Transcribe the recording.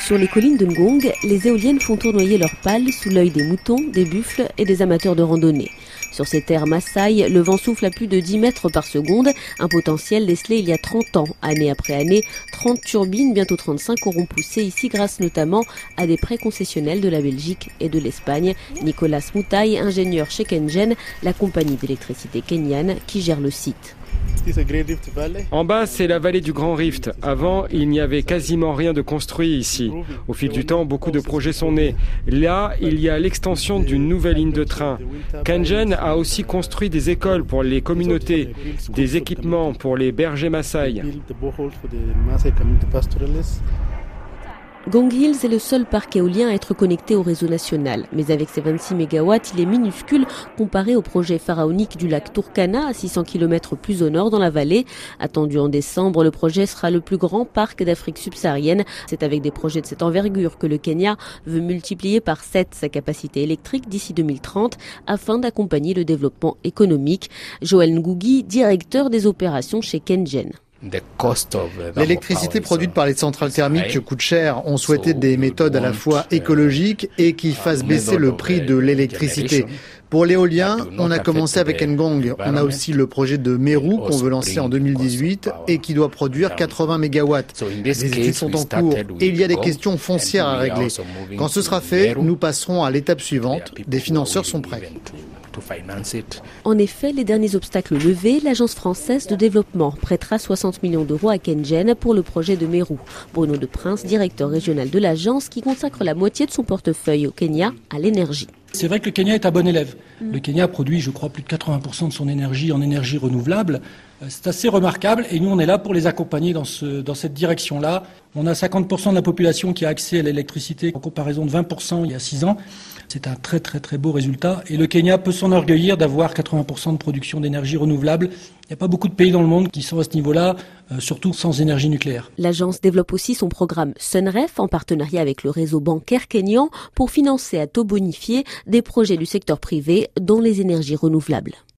Sur les collines de Ngong, les éoliennes font tournoyer leurs pales sous l'œil des moutons, des buffles et des amateurs de randonnée. Sur ces terres Maasai, le vent souffle à plus de 10 mètres par seconde, un potentiel décelé il y a 30 ans. Année après année, 30 turbines, bientôt 35, auront poussé ici grâce notamment à des prêts concessionnels de la Belgique et de l'Espagne. Nicolas Moutaï, ingénieur chez KenGen, la compagnie d'électricité kenyane qui gère le site. En bas, c'est la vallée du Grand Rift. Avant, il n'y avait quasiment rien de construit ici. Au fil du temps, beaucoup de projets sont nés. Là, il y a l'extension d'une nouvelle ligne de train. KenGen a aussi construit des écoles pour les communautés, des équipements pour les bergers Maasai. Ngong Hills est le seul parc éolien à être connecté au réseau national. Mais avec ses 26 MW, il est minuscule comparé au projet pharaonique du lac Turkana à 600 km plus au nord dans la vallée. Attendu en décembre, le projet sera le plus grand parc d'Afrique subsaharienne. C'est avec des projets de cette envergure que le Kenya veut multiplier par 7 sa capacité électrique d'ici 2030 afin d'accompagner le développement économique. Joël Ngugi, directeur des opérations chez KenGen. L'électricité produite par les centrales thermiques coûte cher. On souhaitait des méthodes à la fois écologiques et qui fassent baisser le prix de l'électricité. Pour l'éolien, on a commencé avec Ngong. On a aussi le projet de Meru qu'on veut lancer en 2018 et qui doit produire 80 MW. Les études sont en cours et il y a des questions foncières à régler. Quand ce sera fait, nous passerons à l'étape suivante. Des financeurs sont prêts. En effet, les derniers obstacles levés, l'agence française de développement prêtera 60 millions d'euros à KenGen pour le projet de Meru. Bruno De Prince, directeur régional de l'agence, qui consacre la moitié de son portefeuille au Kenya à l'énergie. C'est vrai que le Kenya est un bon élève. Le Kenya produit, je crois, plus de 80% de son énergie en énergie renouvelable. C'est assez remarquable et nous, on est là pour les accompagner dans cette direction-là. On a 50% de la population qui a accès à l'électricité en comparaison de 20% il y a 6 ans. C'est un très très très beau résultat et le Kenya peut s'enorgueillir d'avoir 80% de production d'énergie renouvelable. Il n'y a pas beaucoup de pays dans le monde qui sont à ce niveau-là, surtout sans énergie nucléaire. L'agence développe aussi son programme Sunref en partenariat avec le réseau bancaire kényan pour financer à taux bonifié des projets du secteur privé dont les énergies renouvelables.